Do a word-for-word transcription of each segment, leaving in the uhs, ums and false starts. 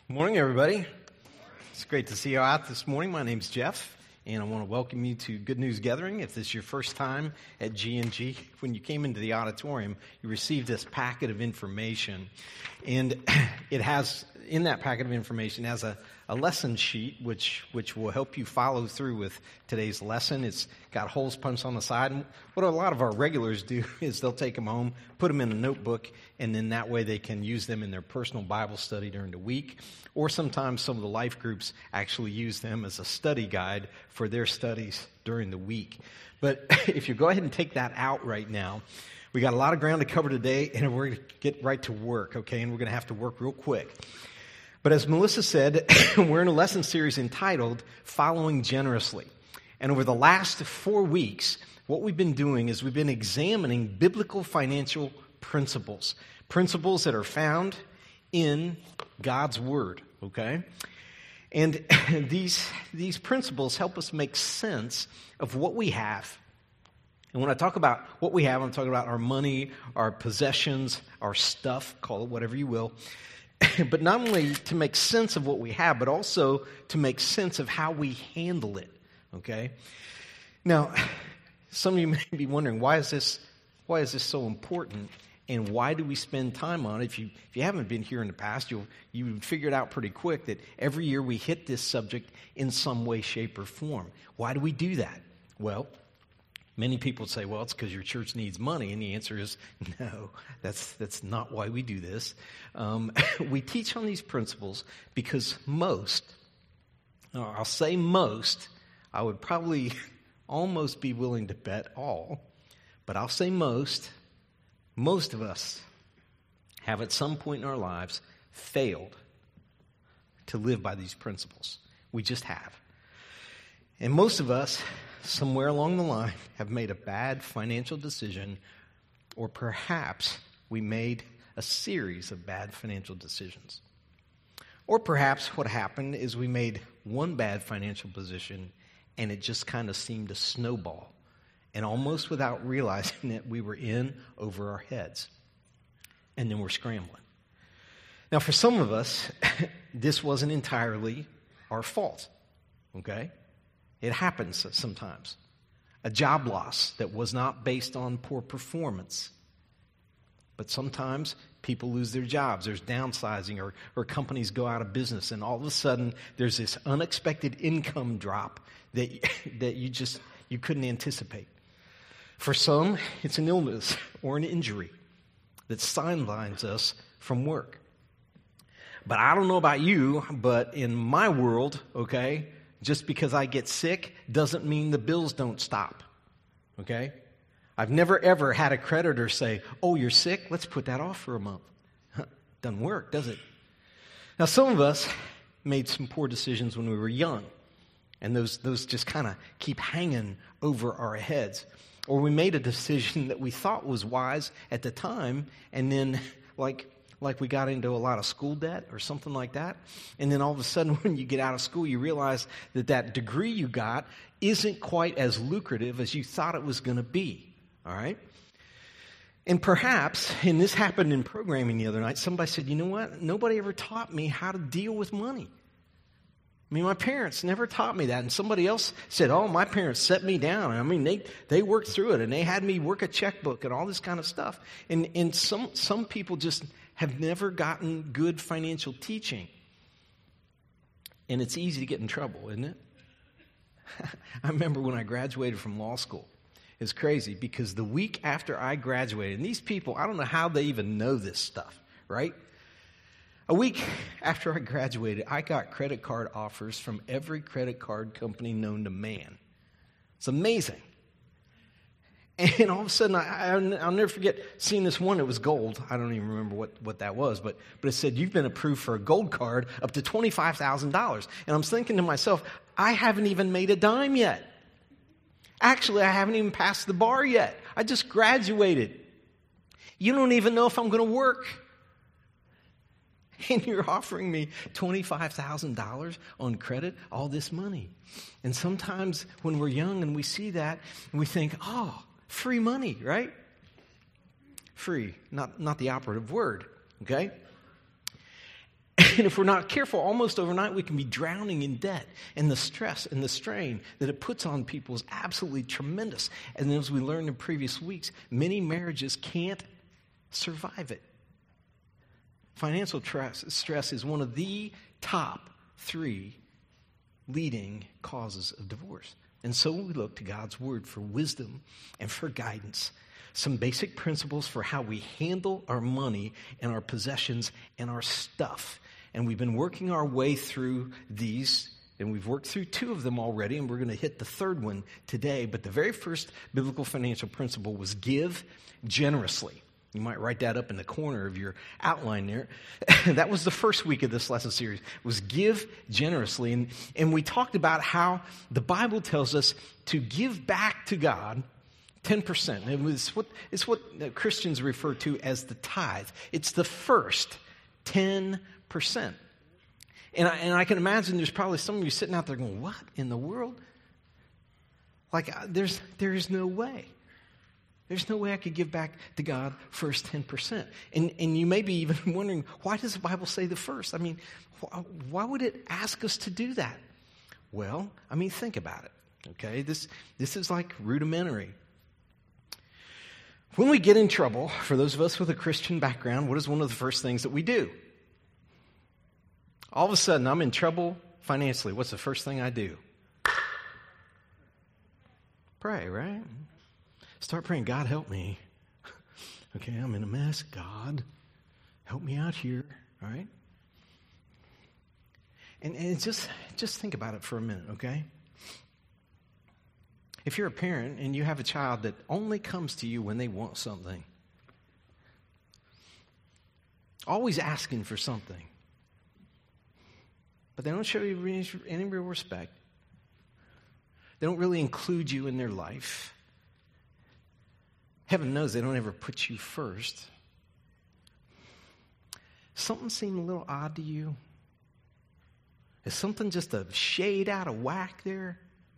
Morning, everybody. It's great to see you out this morning. My name's Jeff, and I want to welcome you to Good News Gathering. If this is your first time at G N G, when you came into the auditorium, you received this packet of information, and it has, in that packet of information, has a, a lesson sheet, which which will help you follow through with today's lesson. It's got holes punched on the side. And what a lot of our regulars do is they'll take them home, put them in a notebook, and then that way they can use them in their personal Bible study during the week. Or sometimes some of the life groups actually use them as a study guide for their studies during the week. But if you go ahead and take that out right now, we got a lot of ground to cover today, and we're going to get right to work, okay? And we're going to have to work real quick. But as Melissa said, we're in a lesson series entitled Following Generously. And over the last four weeks, what we've been doing is we've been examining biblical financial principles, principles that are found in God's Word, okay? And these, these principles help us make sense of what we have. And when I talk about what we have, I'm talking about our money, our possessions, our stuff, call it whatever you will. But not only to make sense of what we have, but also to make sense of how we handle it, okay? Now, some of you may be wondering, why is this, why is this so important? And why do we spend time on it? If you if you haven't been here in the past, you'll you would figure it out pretty quick that every year we hit this subject in some way, shape, or form. Why do we do that? Well, many people say, well, it's because your church needs money. And the answer is no, that's that's not why we do this. Um, we teach on these principles because most, or I'll say most, I would probably almost be willing to bet all, but I'll say most, most of us have at some point in our lives failed to live by these principles. We just have. And most of us, somewhere along the line, have made a bad financial decision, or perhaps we made a series of bad financial decisions. Or perhaps what happened is we made one bad financial position and it just kind of seemed to snowball. And almost without realizing it, we were in over our heads. And then we're scrambling. Now, for some of us, this wasn't entirely our fault, okay? It happens sometimes. A job loss that was not based on poor performance. But sometimes people lose their jobs. There's downsizing, or, or companies go out of business, and all of a sudden there's this unexpected income drop that, that you just you couldn't anticipate. For some, it's an illness or an injury that sidelines us from work. But I don't know about you, but in my world, okay, just because I get sick doesn't mean the bills don't stop, okay? I've never, ever had a creditor say, oh, you're sick? Let's put that off for a month. Doesn't work, does it? Now, some of us made some poor decisions when we were young, and those, those just kind of keep hanging over our heads. Or we made a decision that we thought was wise at the time, and then like like we got into a lot of school debt or something like that, and then all of a sudden when you get out of school, you realize that that degree you got isn't quite as lucrative as you thought it was going to be, all right? And perhaps, and this happened in programming the other night, somebody said, you know what? Nobody ever taught me how to deal with money. I mean, my parents never taught me that. And somebody else said, oh, my parents set me down. I mean, they, they worked through it, and they had me work a checkbook and all this kind of stuff. And, and some, some people just have never gotten good financial teaching. And it's easy to get in trouble, isn't it? I remember when I graduated from law school. It's crazy because the week after I graduated, and these people, I don't know how they even know this stuff, right? A week after I graduated, I got credit card offers from every credit card company known to man. It's amazing. And all of a sudden, I, I'll never forget seeing this one. It was gold. I don't even remember what, what that was, but, but it said, you've been approved for a gold card up to twenty-five thousand dollars. And I'm thinking to myself, I haven't even made a dime yet. Actually, I haven't even passed the bar yet. I just graduated. You don't even know if I'm going to work. And you're offering me twenty-five thousand dollars on credit, all this money. And sometimes when we're young and we see that, we think, oh, free money, right? Free, not, not the operative word, okay? And if we're not careful, almost overnight, we can be drowning in debt. And the stress and the strain that it puts on people is absolutely tremendous. And as we learned in previous weeks, many marriages can't survive it. Financial stress is one of the top three leading causes of divorce. And so we look to God's word for wisdom and for guidance. Some basic principles for how we handle our money and our possessions and our stuff. And we've been working our way through these, and we've worked through two of them already, and we're going to hit the third one today. But the very first biblical financial principle was give generously. You might write that up in the corner of your outline there. That was the first week of this lesson series, was give generously. And, and we talked about how the Bible tells us to give back to God ten percent. It was what, it's what Christians refer to as the tithe. It's the first ten percent. And I, and I can imagine there's probably some of you sitting out there going, what in the world? Like, there's there is no way. There's no way I could give back to God first ten percent. And, and you may be even wondering, why does the Bible say the first? I mean, wh- why would it ask us to do that? Well, I mean, think about it, okay? This, this is like rudimentary. When we get in trouble, for those of us with a Christian background, what is one of the first things that we do? All of a sudden, I'm in trouble financially. What's the first thing I do? Pray, right? Start praying, God, help me. Okay, I'm in a mess. God, help me out here, all right? And, and just, just think about it for a minute, okay? If you're a parent and you have a child that only comes to you when they want something, always asking for something, but they don't show you any, any real respect, they don't really include you in their life, heaven knows they don't ever put you first, something seem a little odd to you? Is something just a shade out of whack there?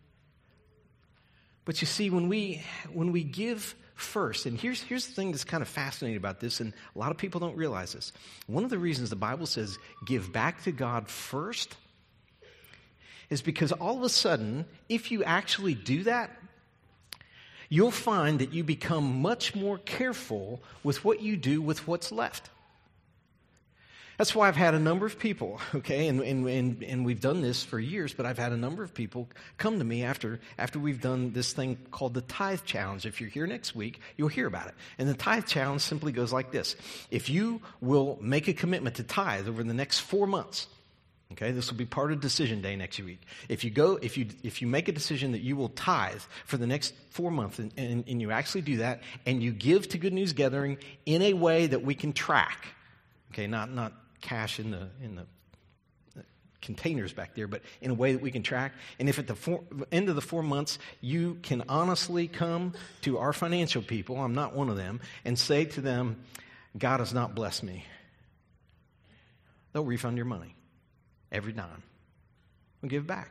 But you see, when we when we give first, and here's here's the thing that's kind of fascinating about this, and a lot of people don't realize this. One of the reasons the Bible says give back to God first is because all of a sudden, if you actually do that, you'll find that you become much more careful with what you do with what's left. That's why I've had a number of people, okay, and, and, and, and we've done this for years, but I've had a number of people come to me after, after we've done this thing called the Tithe Challenge. If you're here next week, you'll hear about it. And the Tithe Challenge simply goes like this. If you will make a commitment to tithe over the next four months, okay, this will be part of Decision Day next week. If you go, if you if you make a decision that you will tithe for the next four months, and, and, and you actually do that, and you give to Good News Gathering in a way that we can track, okay, not not cash in the in the containers back there, but in a way that we can track. And if at the four, end of the four months you can honestly come to our financial people, I'm not one of them, and say to them, God has not blessed me, they'll refund your money every dime and give it back.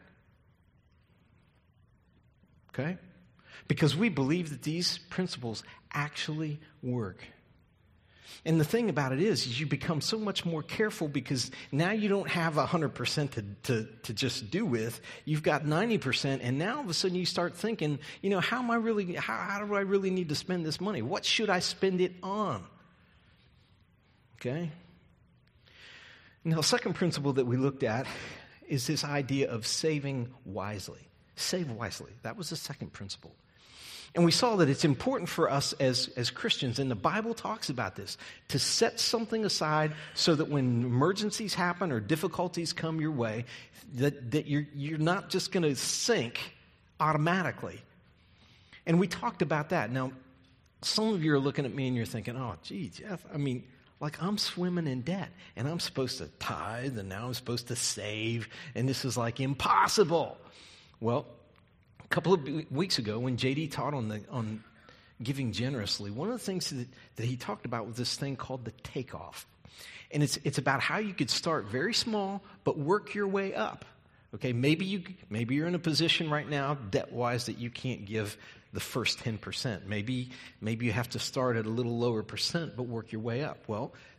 Okay? Because we believe that these principles actually work. And the thing about it is, is you become so much more careful because now you don't have one hundred percent to, to, to just do with. You've got ninety percent, and now all of a sudden you start thinking, you know, how am I really, how, how do I really need to spend this money? What should I spend it on? Okay? Now, the second principle that we looked at is this idea of saving wisely. Save wisely. That was the second principle. And we saw that it's important for us as, as Christians, and the Bible talks about this, to set something aside so that when emergencies happen or difficulties come your way, that, that you're, you're not just going to sink automatically. And we talked about that. Now, some of you are looking at me and you're thinking, oh, gee, Jeff, I mean, like I'm swimming in debt, and I'm supposed to tithe, and now I'm supposed to save, and this is like impossible. Well, a couple of weeks ago when J D taught on the on giving generously, one of the things that, that he talked about was this thing called the takeoff. And it's it's about how you could start very small but work your way up. Okay, maybe you maybe you're in a position right now debt-wise that you can't give the first ten percent. Maybe maybe you have to start at a little lower percent but work your way up. Well,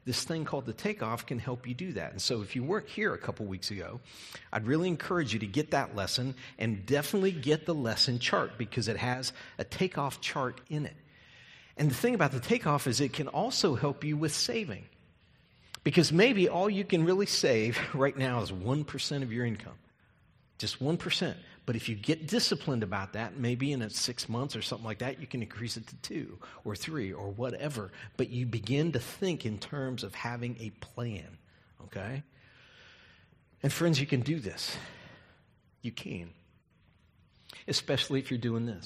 this thing called the Takeoff can help you do that. And so if you weren't here a couple weeks ago, I'd really encourage you to get that lesson and definitely get the lesson chart because it has a Takeoff chart in it. And the thing about the Takeoff is it can also help you with saving. Because maybe all you can really save right now is one percent of your income. Just one percent. But if you get disciplined about that, maybe in a six months or something like that, you can increase it to two or three or whatever. But you begin to think in terms of having a plan, okay? And friends, you can do this. You can. Especially if you're doing this.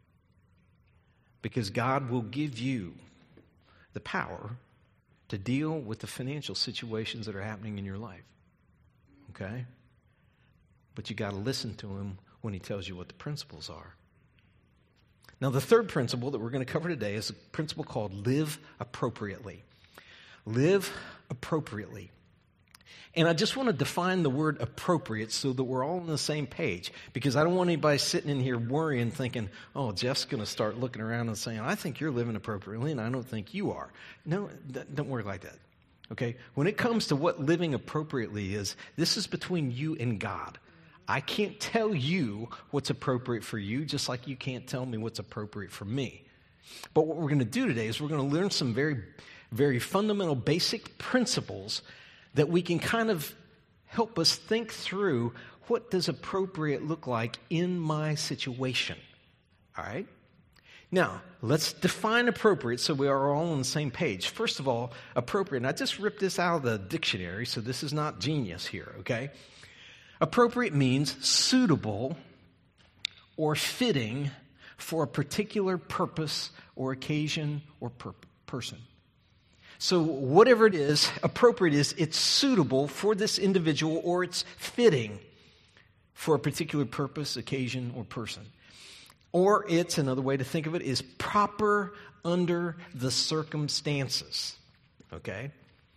Because God will give you the power to deal with the financial situations that are happening in your life, okay? But you got to listen to him when he tells you what the principles are. Now, the third principle that we're going to cover today is a principle called live appropriately. Live appropriately. And I just want to define the word appropriate so that we're all on the same page, because I don't want anybody sitting in here worrying, thinking, oh, Jeff's going to start looking around and saying, I think you're living appropriately, and I don't think you are. No, don't worry like that. Okay? When it comes to what living appropriately is, this is between you and God. I can't tell you what's appropriate for you, just like you can't tell me what's appropriate for me. But what we're going to do today is we're going to learn some very, very fundamental basic principles that we can kind of help us think through what does appropriate look like in my situation. All right? Now, let's define appropriate so we are all on the same page. First of all, appropriate, and I just ripped this out of the dictionary, so this is not genius here, okay? Appropriate means suitable or fitting for a particular purpose or occasion or per- person. So whatever it is, appropriate is it's suitable for this individual or it's fitting for a particular purpose, occasion, or person. Or it's, another way to think of it, is proper under the circumstances. Okay?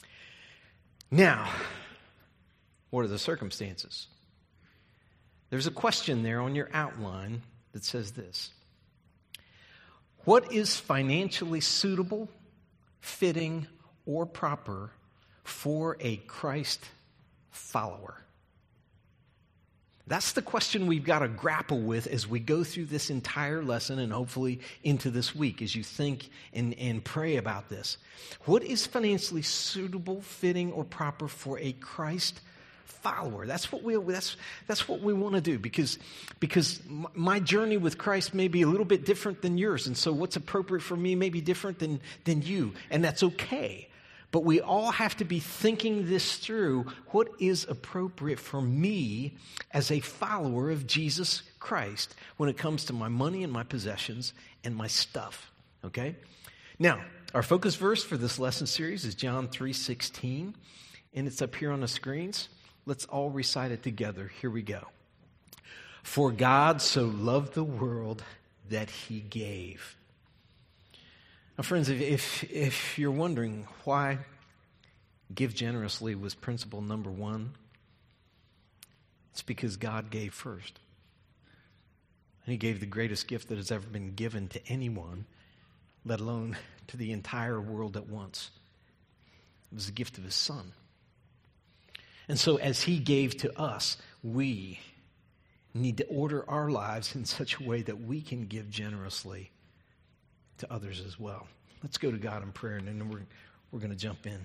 Now, what are the circumstances? There's a question there on your outline that says this. What is financially suitable, fitting, or proper for a Christ follower? That's the question we've got to grapple with as we go through this entire lesson and hopefully into this week as you think and, and pray about this. What is financially suitable, fitting, or proper for a Christ follower? That's what we that's that's what we want to do because because my journey with Christ may be a little bit different than yours, and so what's appropriate for me may be different than than you, and that's okay. But we all have to be thinking this through. What is appropriate for me as a follower of Jesus Christ when it comes to my money and my possessions and my stuff? Okay? Now, our focus verse for this lesson series is John three sixteen, and it's up here on the screens. Let's all recite it together. Here we go. For God so loved the world that he gave. Now, friends, if, if, if you're wondering why give generously was principle number one, it's because God gave first. And he gave the greatest gift that has ever been given to anyone, let alone to the entire world at once. It was the gift of his Son. And so as he gave to us, we need to order our lives in such a way that we can give generously to others as well. Let's go to God in prayer, and then we're, we're going to jump in.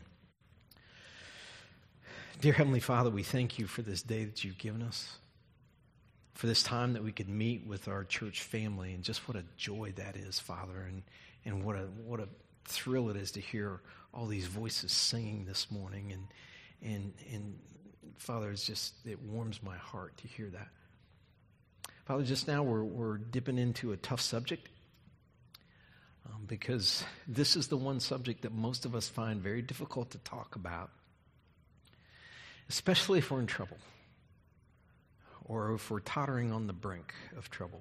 Dear Heavenly Father, we thank you for this day that you've given us, for this time that we could meet with our church family, and just what a joy that is, Father, and, and what a what a thrill it is to hear all these voices singing this morning. And And, and Father, it's just, it warms my heart to hear that. Father, just now we're, we're dipping into a tough subject um, because this is the one subject that most of us find very difficult to talk about, especially if we're in trouble or if we're tottering on the brink of trouble.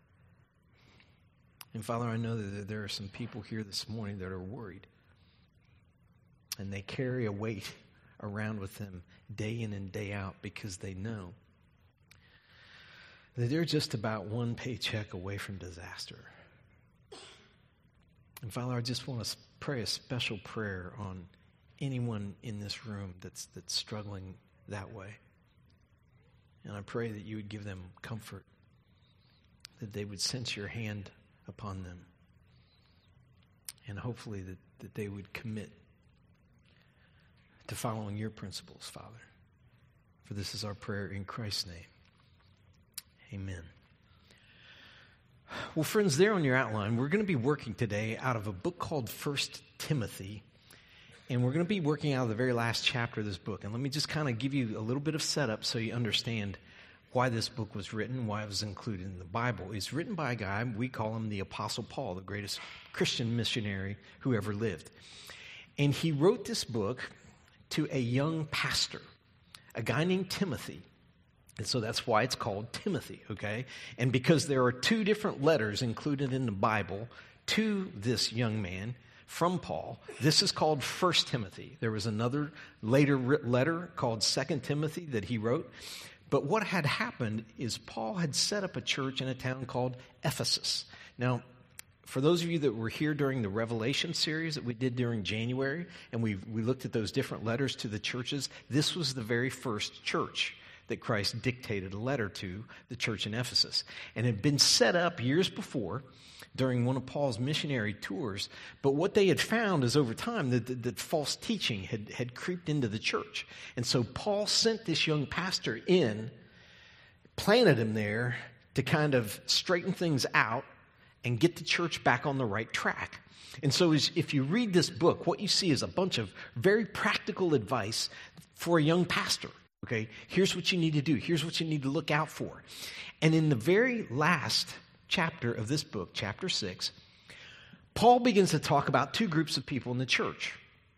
And Father, I know that there are some people here this morning that are worried, and they carry a weight around with them day in and day out because they know that they're just about one paycheck away from disaster. And Father, I just want to pray a special prayer on anyone in this room that's that's struggling that way. And I pray that you would give them comfort, that they would sense your hand upon them, and hopefully that, that they would commit to following your principles, Father. For this is our prayer in Christ's name. Amen. Well, friends, there on your outline, we're going to be working today out of a book called First Timothy. And we're going to be working out of the very last chapter of this book. And let me just kind of give you a little bit of setup so you understand why this book was written, why it was included in the Bible. It's written by a guy, we call him the Apostle Paul, the greatest Christian missionary who ever lived. And he wrote this book to a young pastor, a guy named Timothy. And so that's why it's called Timothy, okay? And because there are two different letters included in the Bible to this young man from Paul, this is called First Timothy. There was another later letter called Second Timothy that he wrote. But what had happened is Paul had set up a church in a town called Ephesus. Now, for those of you that were here during the Revelation series that we did during January, and we we looked at those different letters to the churches, this was the very first church that Christ dictated a letter to, the church in Ephesus. And it had been set up years before during one of Paul's missionary tours. But what they had found is over time that, that, that false teaching had, had creeped into the church. And so Paul sent this young pastor in, planted him there to kind of straighten things out and get the church back on the right track. And so as, if you read this book, what you see is a bunch of very practical advice for a young pastor. Okay, here's what you need to do. Here's what you need to look out for. And in the very last chapter of this book, chapter six, Paul begins to talk about two groups of people in the church.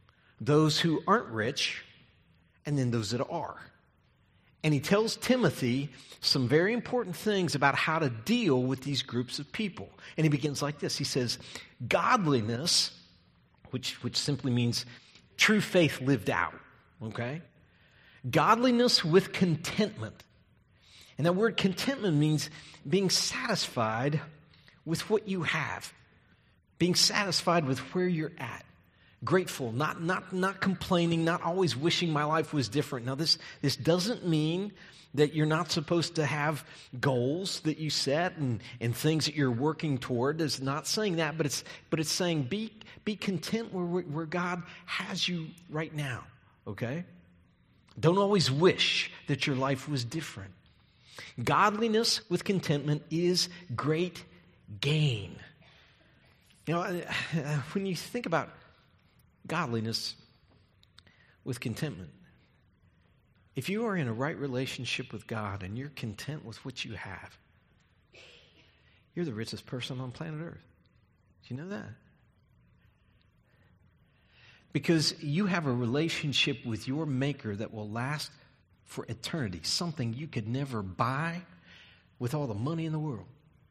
Those who aren't rich, and then those that are. And he tells Timothy some very important things about how to deal with these groups of people. And he begins like this. He says, godliness, which, which simply means true faith lived out, okay? Godliness with contentment. And that word contentment means being satisfied with what you have. Being satisfied with where you're at. Grateful, not not not complaining, not always wishing my life was different. Now this this doesn't mean that you're not supposed to have goals that you set and, and things that you're working toward. It's not saying that, but it's but it's saying be be content where where God has you right now. Okay? Don't always wish that your life was different. Godliness with contentment is great gain. You know, when you think about godliness with contentment, if you are in a right relationship with God and you're content with what you have, you're the richest person on planet Earth. Do you know that? Because you have a relationship with your Maker that will last for eternity, something you could never buy with all the money in the world.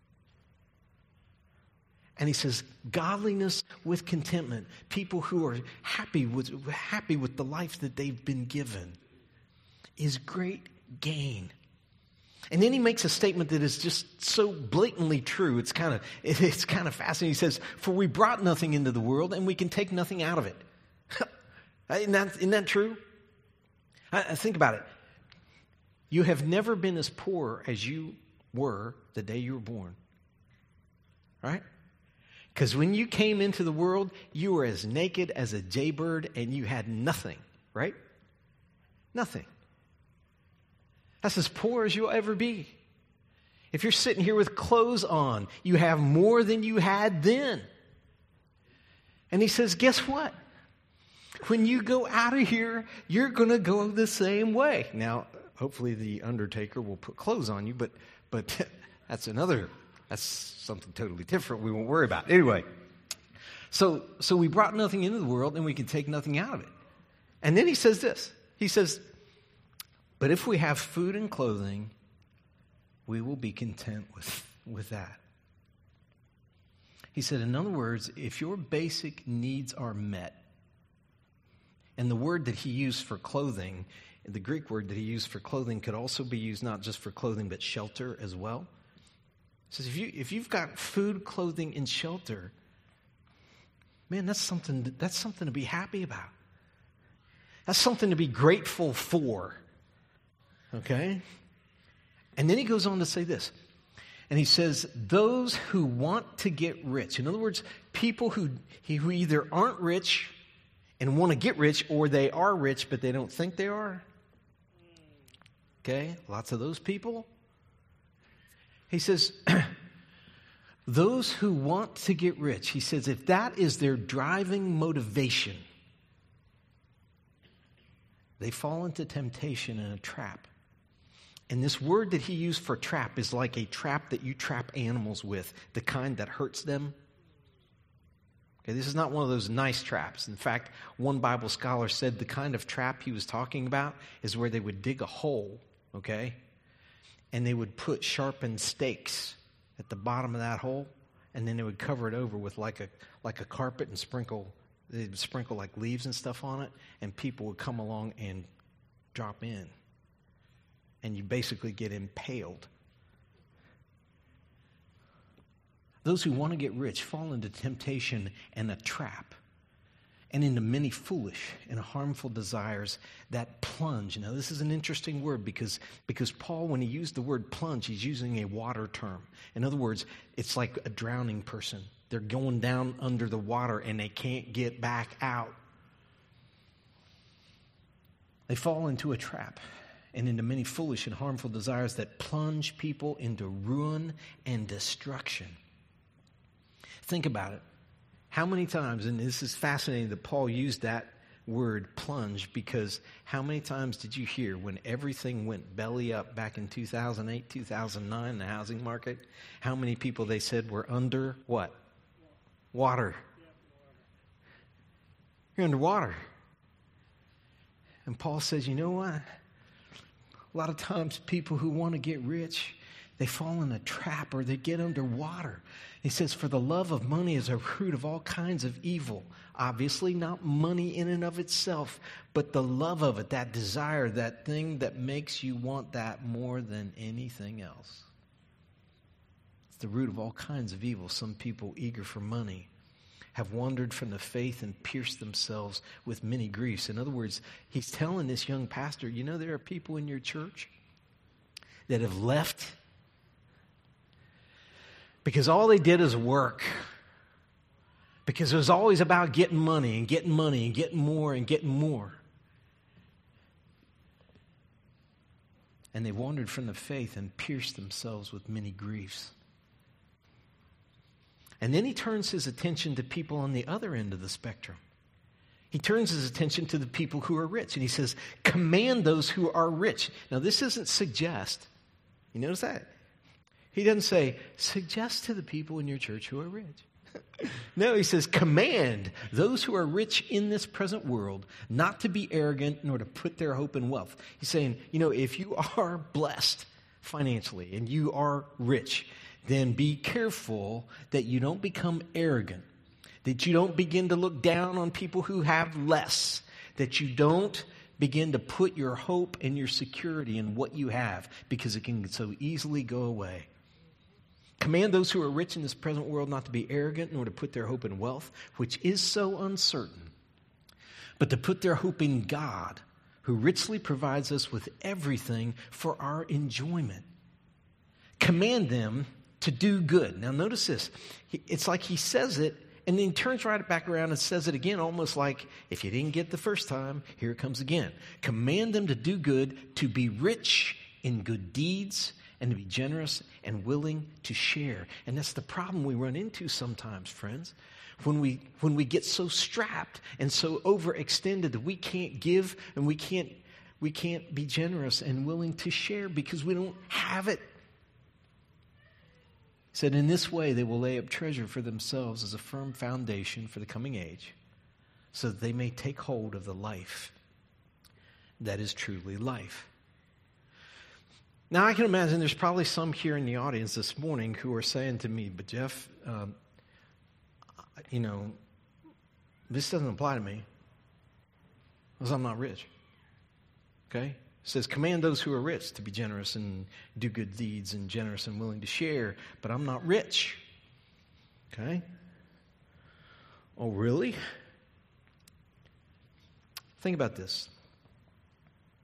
And he says, godliness with contentment, people who are happy with, happy with the life that they've been given, is great gain. And then he makes a statement that is just so blatantly true. It's kind of it, it's kind of fascinating. He says, "For we brought nothing into the world, and we can take nothing out of it." isn't, that, isn't that true? I, I think about it. You have never been as poor as you were the day you were born, right? Because when you came into the world, you were as naked as a jaybird and you had nothing, right? Nothing. That's as poor as you'll ever be. If you're sitting here with clothes on, you have more than you had then. And he says, guess what? When you go out of here, you're going to go the same way. Now, hopefully the undertaker will put clothes on you, but but that's another... That's something totally different we won't worry about. Anyway, so so we brought nothing into the world and we can take nothing out of it. And then he says this. He says, but if we have food and clothing, we will be content with, with that. He said, in other words, if your basic needs are met, and the word that he used for clothing, the Greek word that he used for clothing could also be used not just for clothing but shelter as well. He says, if, you, if you've got food, clothing, and shelter, man, that's something, that's something to be happy about. That's something to be grateful for. Okay? And then he goes on to say this. And he says, those who want to get rich. In other words, people who, who either aren't rich and want to get rich, or they are rich but they don't think they are. Okay? Lots of those people. He says, those who want to get rich, he says, if that is their driving motivation, they fall into temptation and a trap. And this word that he used for trap is like a trap that you trap animals with, the kind that hurts them. Okay, this is not one of those nice traps. In fact, one Bible scholar said the kind of trap he was talking about is where they would dig a hole, okay, and they would put sharpened stakes at the bottom of that hole, and then they would cover it over with like a like a carpet and sprinkle, they'd sprinkle like leaves and stuff on it, and people would come along and drop in. And you basically get impaled. Those who want to get rich fall into temptation and a trap, and into many foolish and harmful desires that plunge. Now, this is an interesting word because, because Paul, when he used the word plunge, he's using a water term. In other words, it's like a drowning person. They're going down under the water and they can't get back out. They fall into a trap and into many foolish and harmful desires that plunge people into ruin and destruction. Think about it. How many times, and this is fascinating that Paul used that word plunge, because how many times did you hear when everything went belly up back in two thousand eight, two thousand nine, the housing market, how many people they said were under what? Water. You're underwater. And Paul says, you know what? A lot of times people who want to get rich, they fall in a trap or they get underwater. He says, for the love of money is a root of all kinds of evil. Obviously not money in and of itself, but the love of it, that desire, that thing that makes you want that more than anything else. It's the root of all kinds of evil. Some people eager for money have wandered from the faith and pierced themselves with many griefs. In other words, he's telling this young pastor, you know, there are people in your church that have left because all they did is work. Because it was always about getting money and getting money and getting more and getting more. And they wandered from the faith and pierced themselves with many griefs. And then he turns his attention to people on the other end of the spectrum. He turns his attention to the people who are rich. And he says, command those who are rich. Now, this doesn't suggest. You notice that? He doesn't say, suggest to the people in your church who are rich. No, he says, command those who are rich in this present world not to be arrogant nor to put their hope in wealth. He's saying, you know, if you are blessed financially and you are rich, then be careful that you don't become arrogant, that you don't begin to look down on people who have less, that you don't begin to put your hope and your security in what you have, because it can so easily go away. Command those who are rich in this present world not to be arrogant, nor to put their hope in wealth, which is so uncertain, but to put their hope in God, who richly provides us with everything for our enjoyment. Command them to do good. Now notice this. It's like he says it, and then he turns right back around and says it again, almost like, if you didn't get the first time, here it comes again. Command them to do good, to be rich in good deeds, and to be generous and willing to share. And that's the problem we run into sometimes, friends. When we when we get so strapped and so overextended that we can't give and we can't we can't be generous and willing to share because we don't have it. He said, in this way they will lay up treasure for themselves as a firm foundation for the coming age, so that they may take hold of the life that is truly life. Now, I can imagine there's probably some here in the audience this morning who are saying to me, but Jeff, um, you know, this doesn't apply to me because I'm not rich. Okay? It says, command those who are rich to be generous and do good deeds and generous and willing to share, but I'm not rich. Okay? Oh, really? Think about this.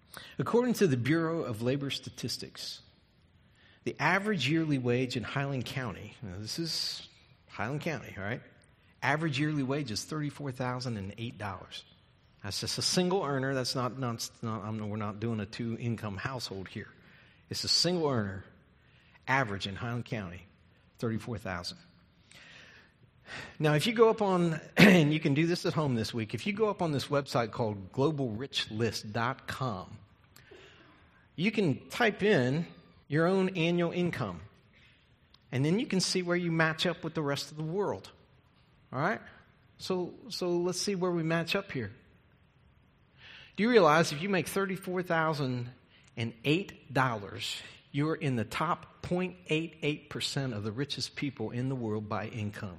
According to the Bureau of Labor Statistics, the average yearly wage in Highland County, now this is Highland County, all right? Average yearly wage is thirty-four thousand eight dollars. That's just a single earner. That's not, not, not I'm, we're not doing a two-income household here. It's a single earner, average in Highland County, thirty-four thousand dollars. Now, if you go up on, and you can do this at home this week, if you go up on this website called global rich list dot com, you can type in your own annual income, and then you can see where you match up with the rest of the world. All right? So, so let's see where we match up here. Do you realize if you make thirty-four thousand eight dollars, you're in the top zero point eight eight percent of the richest people in the world by income?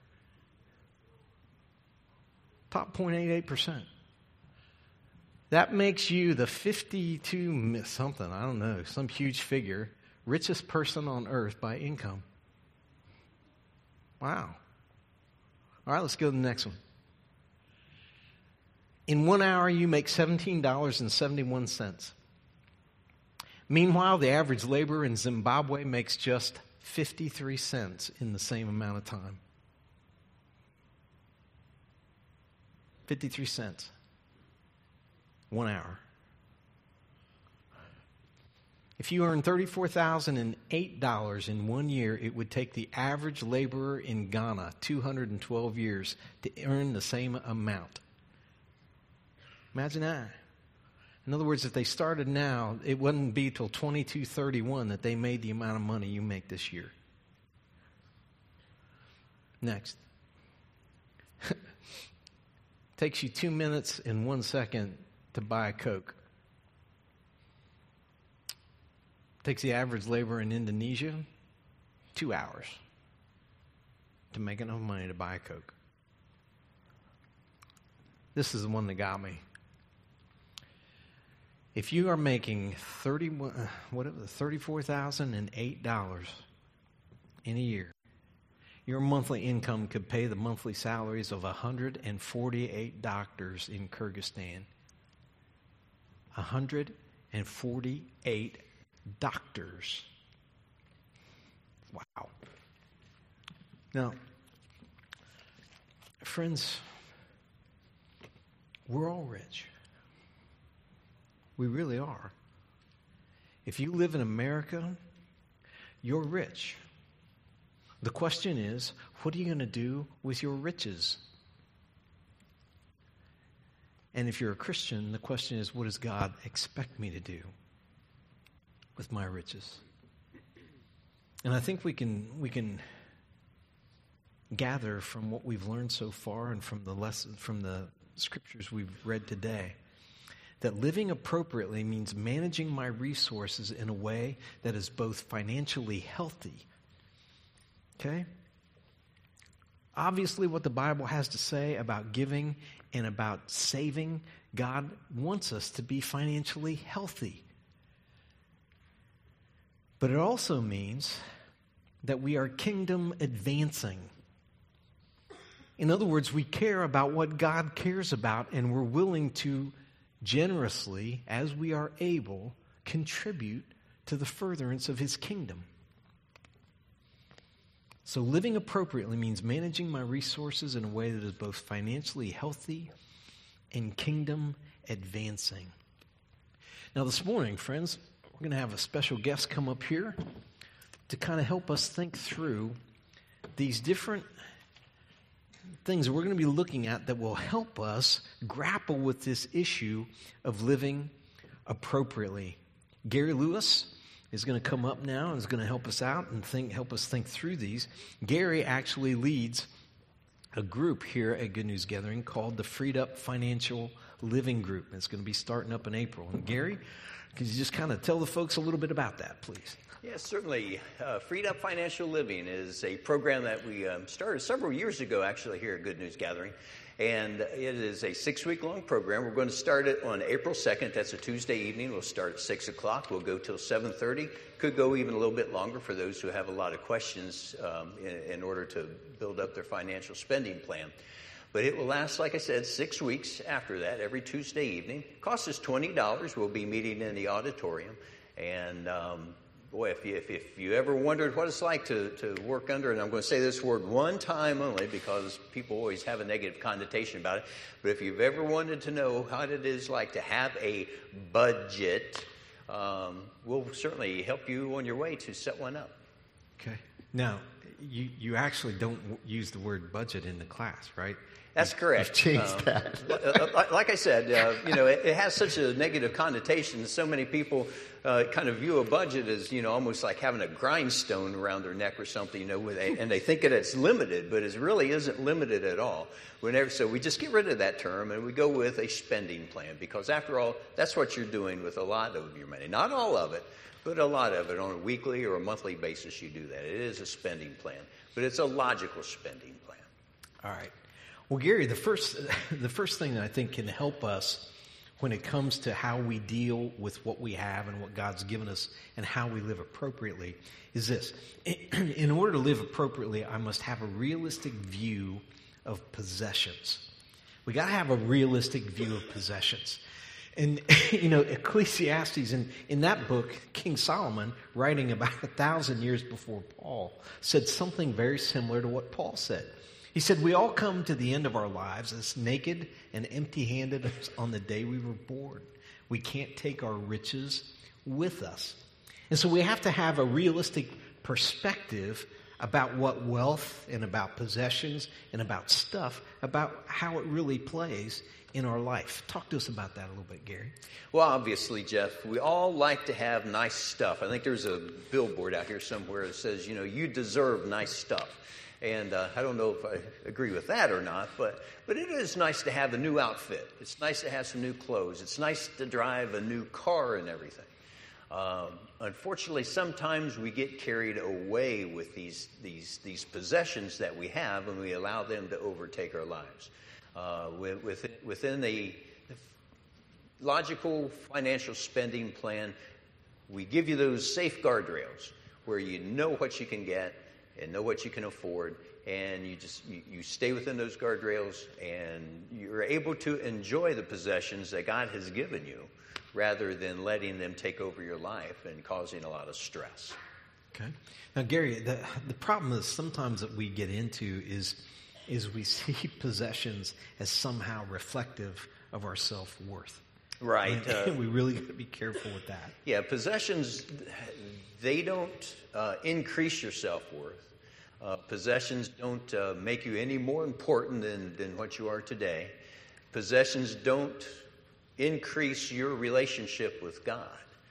Top zero point eight eight percent. That makes you the fifty-two something, I don't know, some huge figure, richest person on earth by income. Wow. All right, let's go to the next one. In one hour, you make seventeen dollars and seventy-one cents. Meanwhile, the average laborer in Zimbabwe makes just fifty-three cents in the same amount of time. fifty-three cents. One hour. If you earn thirty-four thousand eight dollars in one year, it would take the average laborer in Ghana two hundred twelve years to earn the same amount. Imagine that. In other words, if they started now, it wouldn't be till twenty-two thirty-one that they made the amount of money you make this year. Next. Takes you two minutes and one second to buy a Coke. Takes the average laborer in Indonesia two hours to make enough money to buy a Coke. This is the one that got me. If you are making thirty-one, whatever, thirty-four thousand eight dollars in a year, your monthly income could pay the monthly salaries of one hundred forty-eight doctors in Kyrgyzstan. one hundred forty-eight doctors. Wow. Now, friends, we're all rich. We really are. If you live in America, you're rich. The question is, what are you going to do with your riches? And if you're a Christian, the question is, what does God expect me to do with my riches? And I think we can we can gather from what we've learned so far and from the lesson from the scriptures we've read today that living appropriately means managing my resources in a way that is both financially healthy. Okay? Obviously, what the Bible has to say about giving and about saving, God wants us to be financially healthy. But it also means that we are kingdom advancing. In other words, we care about what God cares about, and we're willing to generously, as we are able, contribute to the furtherance of His kingdom. So living appropriately means managing my resources in a way that is both financially healthy and kingdom advancing. Now this morning, friends, we're going to have a special guest come up here to kind of help us think through these different things that we're going to be looking at that will help us grapple with this issue of living appropriately. Gary Lewis is going to come up now and is going to help us out and think, help us think through these. Gary actually leads a group here at Good News Gathering called the Freed Up Financial Living Group. It's going to be starting up in April. And Gary, could you just kind of tell the folks a little bit about that, please? Yes, certainly. Uh, Freed Up Financial Living is a program that we um, started several years ago, actually, here at Good News Gathering. And it is a six-week-long program. We're going to start it on April second. That's a Tuesday evening. We'll start at six o'clock. We'll go till seven thirty. Could go even a little bit longer for those who have a lot of questions um, in, in order to build up their financial spending plan. But it will last, like I said, six weeks after that, every Tuesday evening. Cost us twenty dollars. We'll be meeting in the auditorium. And, um, boy, if you, if, if you ever wondered what it's like to, to work under, and I'm going to say this word one time only because people always have a negative connotation about it, but if you've ever wanted to know how it is like to have a budget, um, we'll certainly help you on your way to set one up. Okay. Now, you, you actually don't w- use the word budget in the class, right? That's correct. You've changed um, that. Like I said, uh, you know, it, it has such a negative connotation. So many people uh, kind of view a budget as, you know, almost like having a grindstone around their neck or something, you know, where they, and they think that it's limited, but it really isn't limited at all. Whenever, so we just get rid of that term and we go with a spending plan because, after all, that's what you're doing with a lot of your money. Not all of it, but a lot of it on a weekly or a monthly basis. You do that. It is a spending plan, but it's a logical spending plan. All right. Well, Gary, the first the first thing that I think can help us when it comes to how we deal with what we have and what God's given us and how we live appropriately is this. In order to live appropriately, I must have a realistic view of possessions. We got to have a realistic view of possessions. And, you know, Ecclesiastes, in, in that book, King Solomon, writing about a thousand years before Paul, said something very similar to what Paul said. He said, we all come to the end of our lives as naked and empty-handed as on the day we were born. We can't take our riches with us. And so we have to have a realistic perspective about what wealth and about possessions and about stuff, about how it really plays in our life. Talk to us about that a little bit, Gary. Well, obviously, Jeff, we all like to have nice stuff. I think there's a billboard out here somewhere that says, you know, you deserve nice stuff. And uh, I don't know if I agree with that or not, but, but it is nice to have a new outfit. It's nice to have some new clothes. It's nice to drive a new car and everything. Um, unfortunately, sometimes we get carried away with these, these, these possessions that we have, and we allow them to overtake our lives. Uh, with, within the logical financial spending plan, we give you those safe guardrails where you know what you can get and know what you can afford, and you just you, you stay within those guardrails, and you're able to enjoy the possessions that God has given you rather than letting them take over your life and causing a lot of stress. Okay. Now, Gary, the, the problem is sometimes that we get into is, is we see possessions as somehow reflective of our self-worth. Right. And uh, we really got to be careful with that. Yeah, possessions, they don't uh, increase your self-worth. Uh, possessions don't uh, make you any more important than, than what you are today. Possessions don't increase your relationship with God.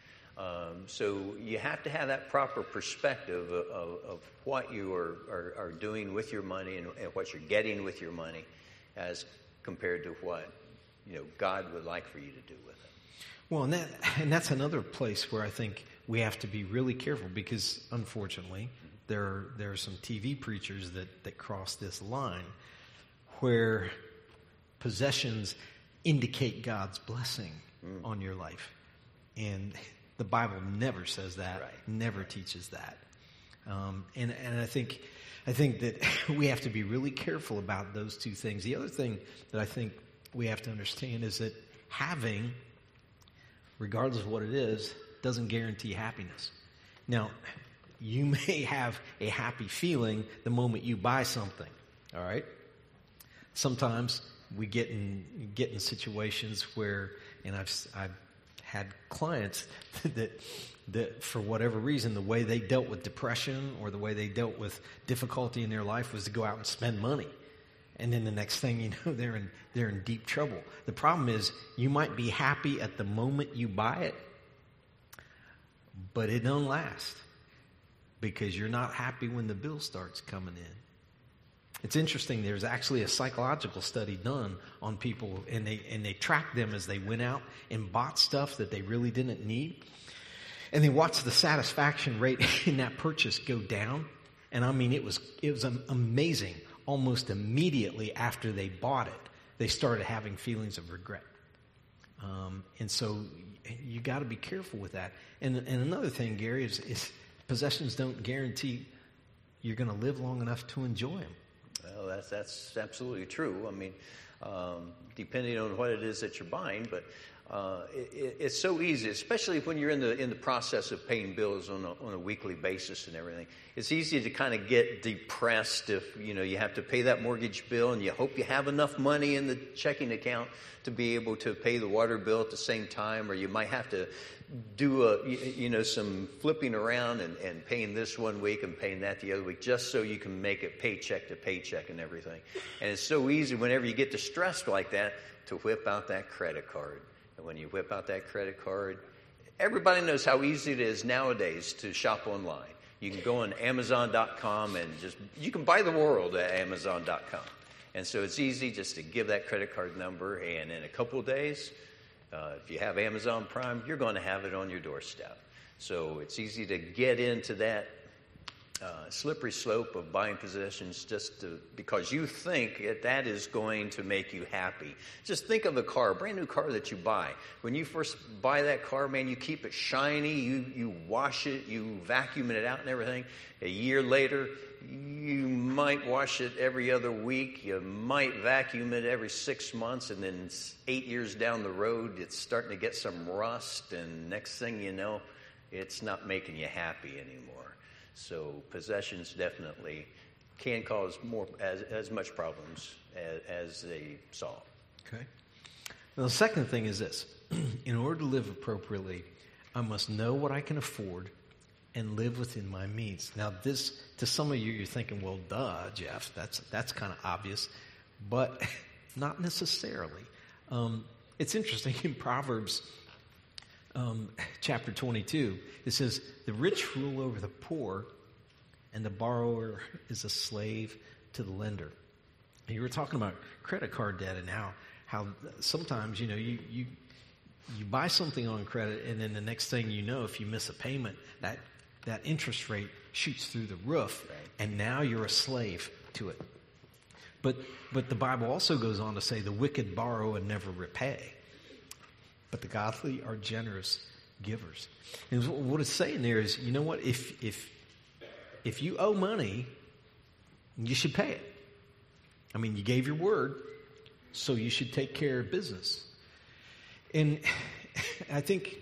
Um, so you have to have that proper perspective of, of, of what you are, are, are doing with your money and, and what you're getting with your money as compared to what, you know, God would like for you to do with it. Well, and, that, and that's another place where I think we have to be really careful because, unfortunately, there are, there are some T V preachers that, that cross this line where possessions indicate God's blessing mm. on your life. And the Bible never says that, right. never teaches that. Um, and, and I think I think that we have to be really careful about those two things. The other thing that I think we have to understand is that having, regardless of what it is, doesn't guarantee happiness. Now, you may have a happy feeling the moment you buy something, all right? Sometimes we get in get in situations where, and I've I've had clients that that for whatever reason, the way they dealt with depression or the way they dealt with difficulty in their life was to go out and spend money. And then the next thing you know, they're in they're in deep trouble. The problem is you might be happy at the moment you buy it, but it don't last because you're not happy when the bill starts coming in. It's interesting. There's actually a psychological study done on people, and they and they tracked them as they went out and bought stuff that they really didn't need. And they watched the satisfaction rate in that purchase go down. And I mean, it was it was amazing. Almost immediately after they bought it, they started having feelings of regret. Um, and so you got to be careful with that. And and another thing, Gary, is, is possessions don't guarantee you're going to live long enough to enjoy them. Well, that's that's absolutely true. I mean, um, depending on what it is that you're buying, but uh, it, it's so easy, especially when you're in the in the process of paying bills on a, on a weekly basis and everything. It's easy to kind of get depressed if you know you have to pay that mortgage bill, and you hope you have enough money in the checking account to be able to pay the water bill at the same time, or you might have to do a you know some flipping around and, and paying this one week and paying that the other week just so you can make it paycheck to paycheck and everything. And it's so easy whenever you get distressed like that to whip out that credit card. And when you whip out that credit card, everybody knows how easy it is nowadays to shop online. You can go on Amazon dot com and just you can buy the world at Amazon dot com. And so it's easy just to give that credit card number, and in a couple of days, Uh, if you have Amazon Prime, you're going to have it on your doorstep. So it's easy to get into that uh, slippery slope of buying possessions just to, because you think that that is going to make you happy. Just think of a car, a brand new car that you buy. When you first buy that car, man, you keep it shiny, you, you wash it, you vacuum it out and everything. A year later, you might wash it every other week. You might vacuum it every six months. And then eight years down the road, it's starting to get some rust. And next thing you know, it's not making you happy anymore. So possessions definitely can cause more as, as much problems as, as they solve. Okay. Now, the second thing is this. In order to live appropriately, I must know what I can afford and live within my means. Now, this, to some of you, you're thinking, well, duh, Jeff, that's that's kind of obvious, but not necessarily. Um, it's interesting, in Proverbs um, chapter twenty-two, it says, the rich rule over the poor, and the borrower is a slave to the lender. And you were talking about credit card debt and how, how sometimes, you know, you, you, you buy something on credit, and then the next thing you know, if you miss a payment, that that interest rate shoots through the roof, right, and now you're a slave to it. But but the Bible also goes on to say the wicked borrow and never repay, but the godly are generous givers. And what it's saying there is, you know what? If if if you owe money, you should pay it. I mean, you gave your word, so you should take care of business. And I think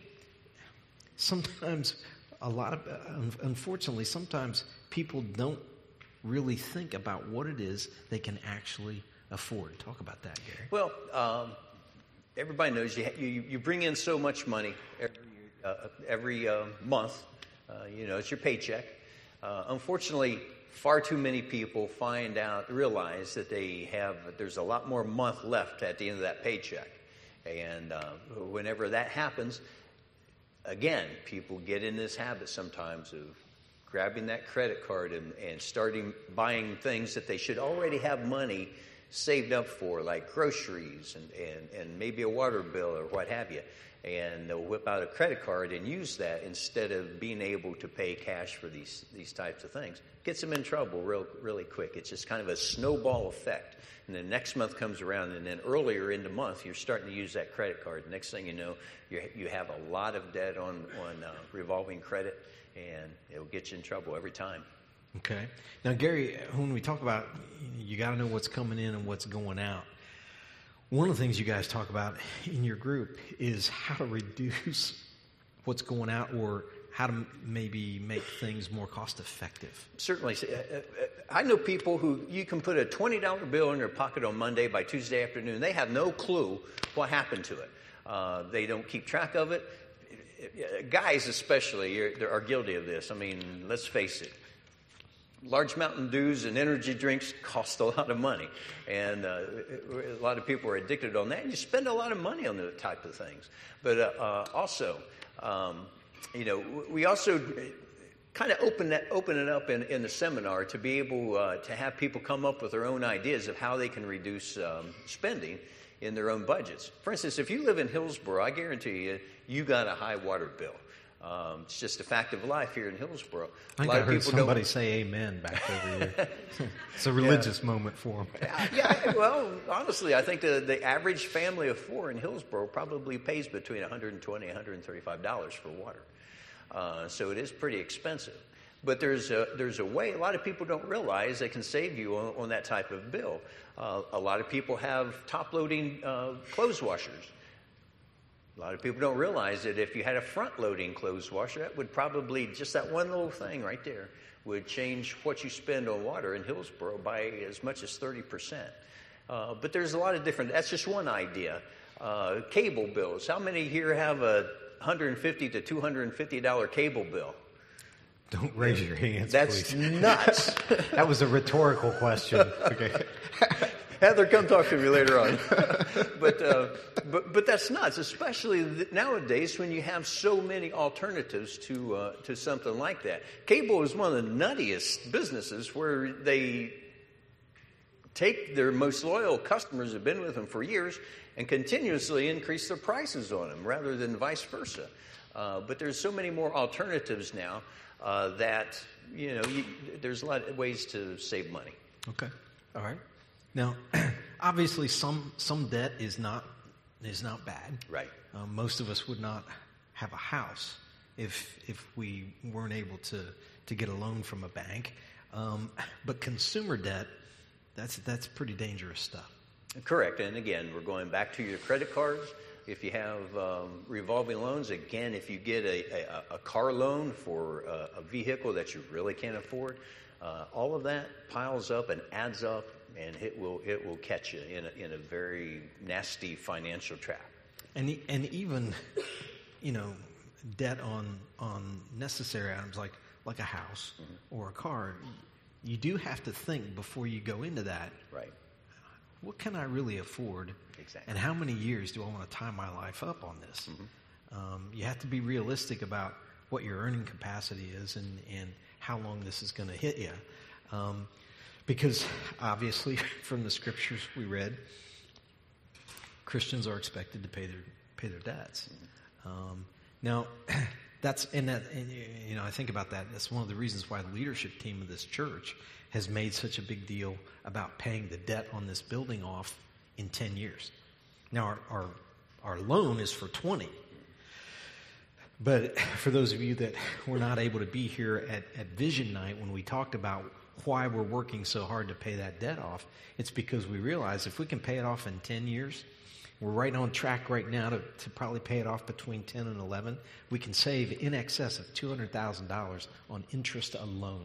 sometimes, a lot of, uh, unfortunately, sometimes people don't really think about what it is they can actually afford. Talk about that, Gary. Well, um, everybody knows you, you you bring in so much money every uh, every uh, month. Uh, you know, it's your paycheck. Uh, unfortunately, far too many people find out, realize that they have there's a lot more month left at the end of that paycheck, and uh, whenever that happens, again, people get in this habit sometimes of grabbing that credit card and, and starting buying things that they should already have money saved up for, like groceries and, and, and maybe a water bill or what have you. And they'll whip out a credit card and use that instead of being able to pay cash for these these types of things. Gets them in trouble real really quick. It's just kind of a snowball effect. And then next month comes around, and then earlier in the month, you're starting to use that credit card. Next thing you know, you you have a lot of debt on, on uh, revolving credit, and it'll get you in trouble every time. Okay. Now, Gary, when we talk about you got to know what's coming in and what's going out, one of the things you guys talk about in your group is how to reduce what's going out, or how to maybe make things more cost effective. Certainly. I know people who you can put a twenty dollar bill in their pocket on Monday. By Tuesday afternoon, they have no clue what happened to it. Uh, they don't keep track of it. Guys especially are, are guilty of this. I mean, let's face it. Large Mountain Dews and energy drinks cost a lot of money, and uh, a lot of people are addicted on that. And you spend a lot of money on those type of things. But uh, uh, also, um, you know, we also kind of open that open it up in, in the seminar to be able uh, to have people come up with their own ideas of how they can reduce um, spending in their own budgets. For instance, if you live in Hillsboro, I guarantee you, you got a high water bill. Um, it's just a fact of life here in Hillsboro. I think I heard somebody say amen back over here. It's a religious yeah. moment for them. yeah, well, honestly, I think the, the average family of four in Hillsboro probably pays between one hundred twenty dollars and one hundred thirty-five dollars for water. Uh, so it is pretty expensive. But there's a, there's a way, a lot of people don't realize they can save you on, on that type of bill. Uh, a lot of people have top-loading uh, clothes washers. A lot of people don't realize that if you had a front-loading clothes washer, that would probably, just that one little thing right there, would change what you spend on water in Hillsboro by as much as thirty percent. Uh, but there's a lot of different, that's just one idea. Uh, cable bills. How many here have a one hundred fifty to two hundred fifty dollars cable bill? Don't raise your hands, That's please. nuts. That was a rhetorical question. Okay. Heather, come talk to me later on. but, uh, but but that's nuts, especially th- nowadays when you have so many alternatives to uh, to something like that. Cable is one of the nuttiest businesses where they take their most loyal customers who've been with them for years and continuously increase their prices on them rather than vice versa. Uh, but there's so many more alternatives now uh, that, you know, you, there's a lot of ways to save money. Okay. All right. Now, obviously, some some debt is not is not bad. Right. Um, most of us would not have a house if if we weren't able to to get a loan from a bank. Um, but consumer debt, that's that's pretty dangerous stuff. Correct. And again, we're going back to your credit cards. If you have um, revolving loans, again, if you get a, a, a car loan for a, a vehicle that you really can't afford, uh, all of that piles up and adds up, and it will it will catch you in a, in a very nasty financial trap. And e- and even, you know, debt on on necessary items like like a house mm-hmm. or a car, you do have to think before you go into that. Right. What can I really afford? Exactly. And how many years do I want to tie my life up on this? Mm-hmm. Um, you have to be realistic about what your earning capacity is and, and how long this is going to hit you. Um, because obviously, from the scriptures we read, Christians are expected to pay their pay their debts. Mm-hmm. Um, now, that's and that and, you know I think about that. That's one of the reasons why the leadership team of this church has made such a big deal about paying the debt on this building off in ten years. Now, our, our, our loan is for twenty. But for those of you that were not able to be here at, at Vision Night when we talked about why we're working so hard to pay that debt off, it's because we realize if we can pay it off in ten years, we're right on track right now to, to probably pay it off between ten and eleven. We can save in excess of two hundred thousand dollars on interest alone.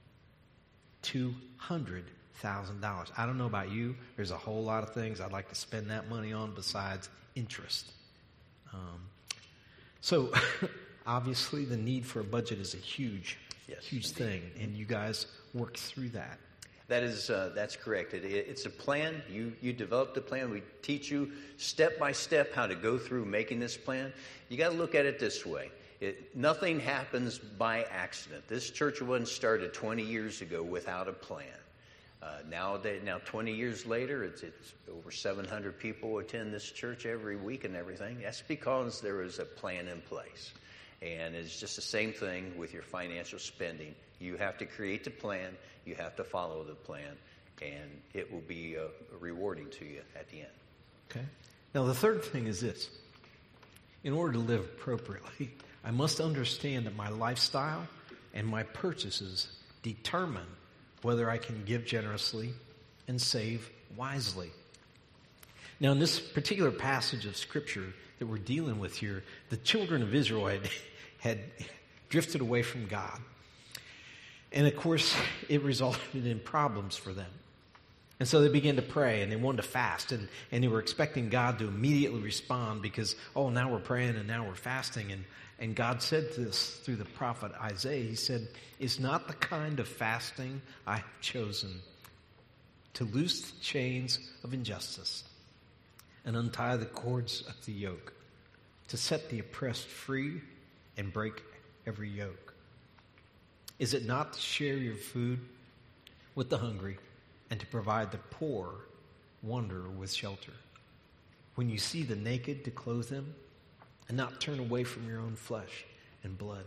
two hundred thousand dollars. I don't know about you. There's a whole lot of things I'd like to spend that money on besides interest. Um, so, obviously, the need for a budget is a huge, yes, huge indeed. thing, and you guys work through that. That is, uh, that's correct. It, it, it's a plan. You you develop the plan. We teach you step by step how to go through making this plan. You got to look at it this way. It, nothing happens by accident. This church wasn't started twenty years ago without a plan. Uh, now, that, now twenty years later, it's, it's over seven hundred people attend this church every week and everything. That's because there was a plan in place. And it's just the same thing with your financial spending. You have to create the plan. You have to follow the plan. And it will be uh, rewarding to you at the end. Okay. Now, the third thing is this. In order to live appropriately, I must understand that my lifestyle and my purchases determine whether I can give generously and save wisely. Now, in this particular passage of Scripture that we're dealing with here, the children of Israel had, had drifted away from God. And, of course, it resulted in problems for them. And so they began to pray, and they wanted to fast, and, and they were expecting God to immediately respond because, oh, now we're praying and now we're fasting. And, and God said this through the prophet Isaiah. He said, "Is not the kind of fasting I have chosen to loose the chains of injustice and untie the cords of the yoke, to set the oppressed free and break every yoke? Is it not to share your food with the hungry and to provide the poor wanderer with shelter? When you see the naked, to clothe them and not turn away from your own flesh and blood."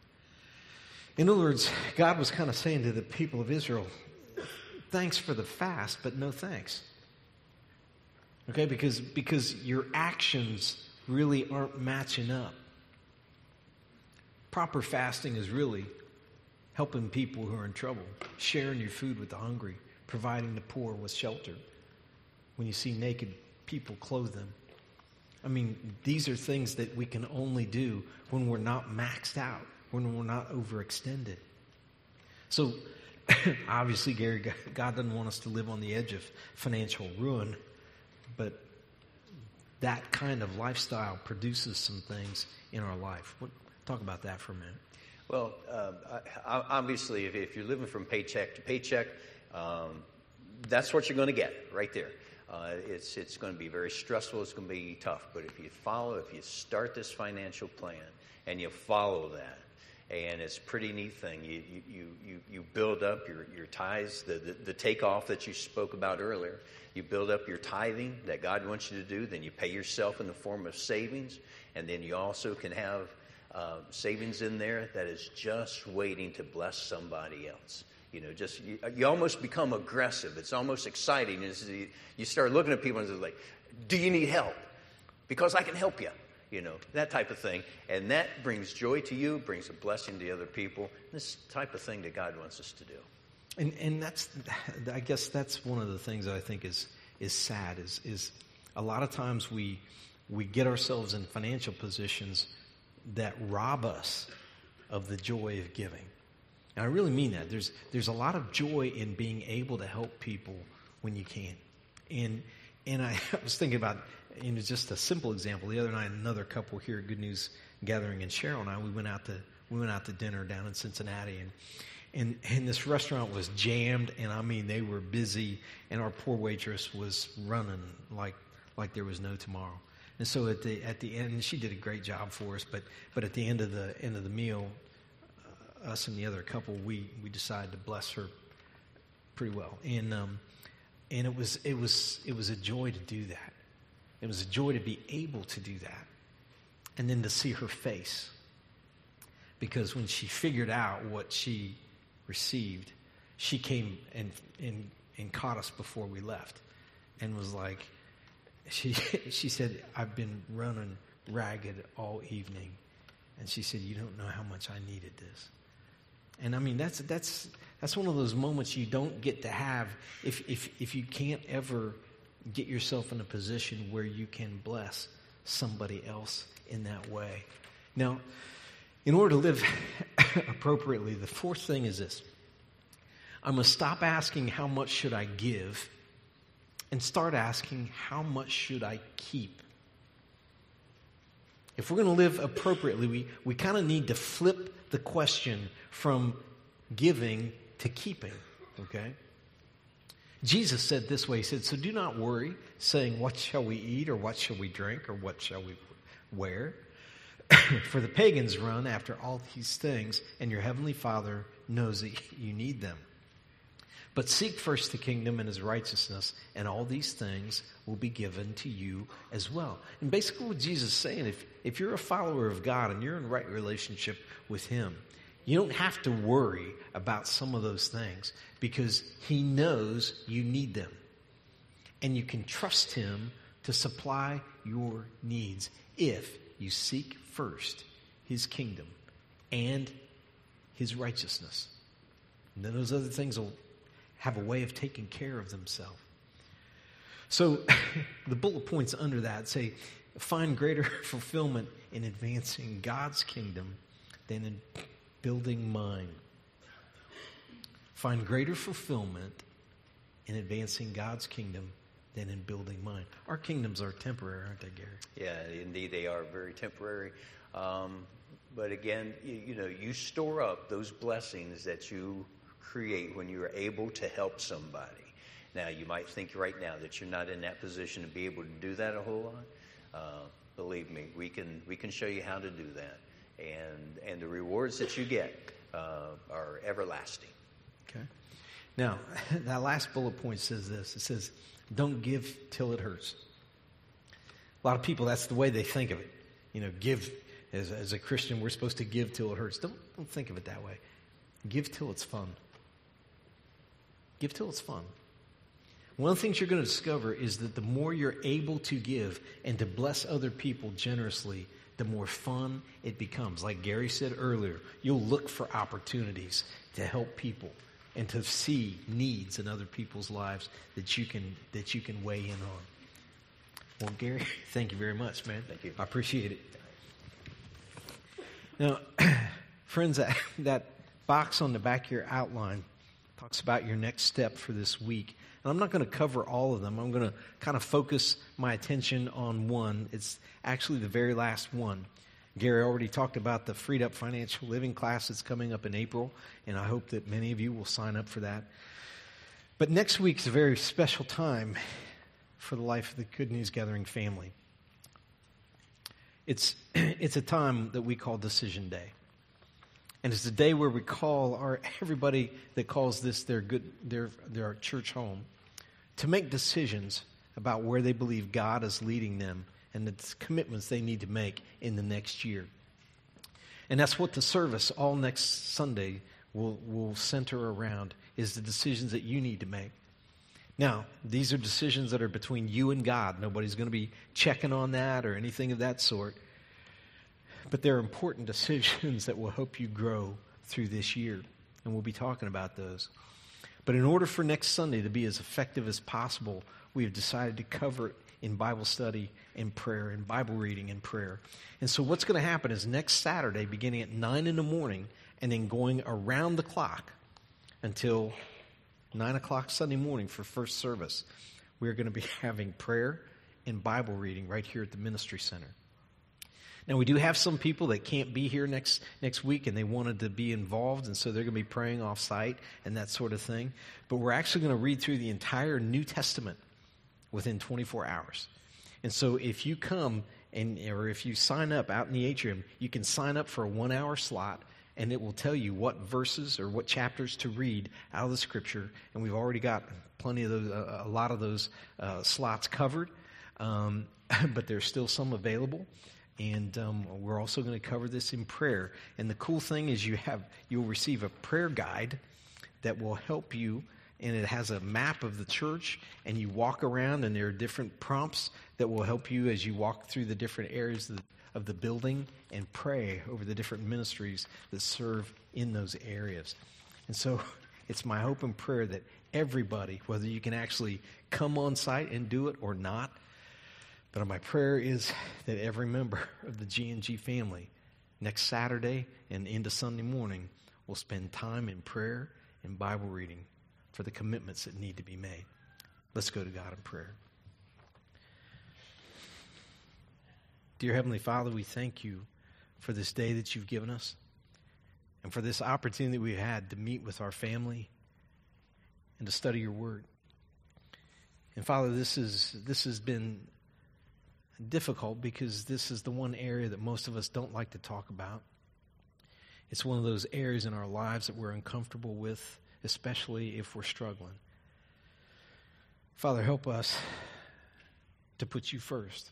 In other words, God was kind of saying to the people of Israel, thanks for the fast, but no thanks. Okay, because, because your actions really aren't matching up. Proper fasting is really helping people who are in trouble, sharing your food with the hungry, providing the poor with shelter. When you see naked people, clothe them. I mean, these are things that we can only do when we're not maxed out, when we're not overextended. So, obviously, Gary, God doesn't want us to live on the edge of financial ruin, but that kind of lifestyle produces some things in our life. What, talk about that for a minute. Well, uh, obviously, if, if you're living from paycheck to paycheck, um, that's what you're going to get right there. Uh, it's it's going to be very stressful. It's going to be tough. But if you follow, if you start this financial plan and you follow that, and it's a pretty neat thing. You you you you build up your your tithes, the, the the takeoff that you spoke about earlier. You build up your tithing that God wants you to do. Then you pay yourself in the form of savings, and then you also can have uh, savings in there that is just waiting to bless somebody else. You know, just you, you almost become aggressive. It's almost exciting. Is you, you start looking at people and it's like, "Do you need help? Because I can help you." You know, that type of thing. And that brings joy to you, brings a blessing to other people. This type of thing that God wants us to do. And and that's, I guess that's one of the things that I think is is sad, is is a lot of times we we get ourselves in financial positions that rob us of the joy of giving. And I really mean that. There's there's a lot of joy in being able to help people when you can. And and I was thinking about, you know, just a simple example. The other night, another couple here at Good News Gathering, and Cheryl and I, we went out to we went out to dinner down in Cincinnati, and and and this restaurant was jammed, and I mean they were busy, and our poor waitress was running like like there was no tomorrow. And so at the at the end, she did a great job for us. But but at the end of the end of the meal, uh, us and the other couple, we we decided to bless her pretty well, and um, and it was it was it was a joy to do that. It was a joy to be able to do that. And then to see her face. Because when she figured out what she received, she came and and, and caught us before we left. And was like, she she said, "I've been running ragged all evening." And she said, "You don't know how much I needed this." And I mean, that's that's that's one of those moments you don't get to have if if if you can't ever get yourself in a position where you can bless somebody else in that way. Now, in order to live appropriately, the fourth thing is this. I must stop asking how much should I give and start asking how much should I keep. If we're going to live appropriately, we, we kind of need to flip the question from giving to keeping, okay? Jesus said this way, he said, "So do not worry, saying, what shall we eat, or what shall we drink, or what shall we wear? For the pagans run after all these things, and your heavenly Father knows that you need them. But seek first the kingdom and his righteousness, and all these things will be given to you as well." And basically what Jesus is saying, if, if you're a follower of God and you're in right relationship with him, you don't have to worry about some of those things because he knows you need them. And you can trust him to supply your needs if you seek first his kingdom and his righteousness. And then those other things will have a way of taking care of themselves. So the bullet points under that say, find greater fulfillment in advancing God's kingdom than in building mine. Find greater fulfillment in advancing God's kingdom than in building mine. Our kingdoms are temporary, aren't they, Gary? Yeah, indeed they are very temporary. Um, but again, you, you know, you store up those blessings that you create when you are able to help somebody. Now, you might think right now that you're not in that position to be able to do that a whole lot. Uh, believe me, we can we can show you how to do that. And and the rewards that you get uh, are everlasting. Okay. Now, that last bullet point says this. It says, don't give till it hurts. A lot of people, that's the way they think of it. You know, give, as, as a Christian, we're supposed to give till it hurts. Don't, don't think of it that way. Give till it's fun. Give till it's fun. One of the things you're going to discover is that the more you're able to give and to bless other people generously, the more fun it becomes. Like Gary said earlier, you'll look for opportunities to help people and to see needs in other people's lives that you can that you can weigh in on. Well, Gary, thank you very much, man. Thank you. I appreciate it. Now, friends, that, that box on the back of your outline talks about your next step for this week. And I'm not going to cover all of them. I'm going to kind of focus my attention on one. It's actually the very last one. Gary already talked about the Freed Up Financial Living class that's coming up in April, and I hope that many of you will sign up for that. But next week's a very special time for the life of the Good News Gathering family. It's it's a time that we call Decision Day. And it's the day where we call our everybody that calls this their good their their church home to make decisions about where they believe God is leading them and the commitments they need to make in the next year. And that's what the service all next Sunday will will center around, is the decisions that you need to make. Now, these are decisions that are between you and God. Nobody's going to be checking on that or anything of that sort. But they're important decisions that will help you grow through this year. And we'll be talking about those. But in order for next Sunday to be as effective as possible, we have decided to cover it in Bible study and prayer, and Bible reading and prayer. And so what's going to happen is next Saturday, beginning at nine in the morning, and then going around the clock until nine o'clock Sunday morning for first service, we're going to be having prayer and Bible reading right here at the Ministry Center. Now, we do have some people that can't be here next next week, and they wanted to be involved, and so they're going to be praying off-site and that sort of thing. But we're actually going to read through the entire New Testament within twenty-four hours. And so if you come, and or if you sign up out in the atrium, you can sign up for a one-hour slot, and it will tell you what verses or what chapters to read out of the Scripture. And we've already got plenty of those, a, a lot of those uh, slots covered, um, but there's still some available. And um, we're also going to cover this in prayer. And the cool thing is you have you'll receive a prayer guide that will help you, and it has a map of the church, and you walk around, and there are different prompts that will help you as you walk through the different areas of the, of the building and pray over the different ministries that serve in those areas. And so it's my hope and prayer that everybody, whether you can actually come on site and do it or not, but my prayer is that every member of the G and G family next Saturday and into Sunday morning will spend time in prayer and Bible reading for the commitments that need to be made. Let's go to God in prayer. Dear Heavenly Father, we thank you for this day that you've given us and for this opportunity we had to meet with our family and to study your word. And Father, this is this has been difficult because this is the one area that most of us don't like to talk about. It's one of those areas in our lives that we're uncomfortable with, especially if we're struggling. Father, help us to put you first.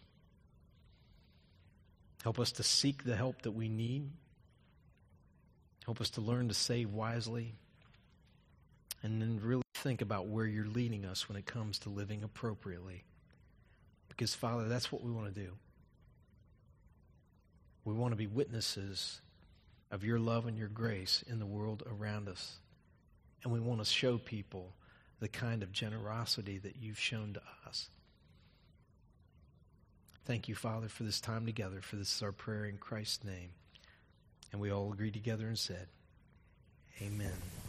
Help us to seek the help that we need. Help us to learn to save wisely. And then really think about where you're leading us when it comes to living appropriately. Because, Father, that's what we want to do. We want to be witnesses of your love and your grace in the world around us. And we want to show people the kind of generosity that you've shown to us. Thank you, Father, for this time together. For this is our prayer in Christ's name. And we all agreed together and said, Amen.